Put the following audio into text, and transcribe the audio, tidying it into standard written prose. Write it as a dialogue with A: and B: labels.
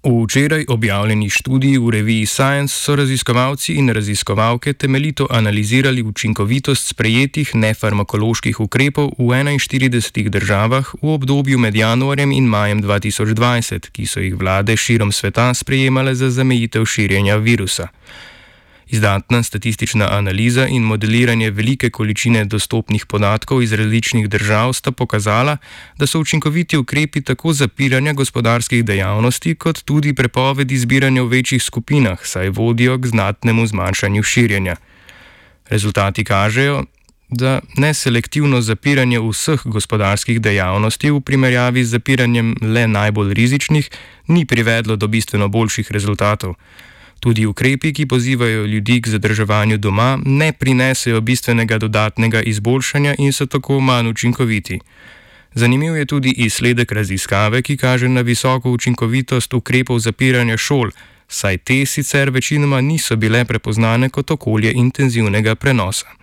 A: V včeraj objavljeni študiji v reviji Science so raziskovalci in raziskovalke temeljito analizirali učinkovitost sprejetih nefarmakoloških ukrepov v 41 državah v obdobju med januarjem in majem 2020, ki so jih vlade širom sveta sprejemale za zamejitev širjenja virusa. Izdatna statistična analiza in modeliranje velike količine dostopnih podatkov iz različnih držav sta pokazala, da so učinkoviti ukrepi tako zapiranja gospodarskih dejavnosti, kot tudi prepovedi zbiranja v večjih skupinah, saj vodijo k znatnemu zmanjšanju širjenja. Rezultati kažejo, da neselektivno zapiranje vseh gospodarskih dejavnosti v primerjavi z zapiranjem le najbolj rizičnih ni privedlo do bistveno boljših rezultatov. Tudi ukrepi, ki pozivajo ljudi k zadrževanju doma, ne prinesejo bistvenega dodatnega izboljšanja in so tako manj učinkoviti. Zanimiv je tudi izsledek raziskave, ki kaže na visoko učinkovitost ukrepov zapiranja šol, saj te sicer večinoma niso bile prepoznane kot okolje intenzivnega prenosa.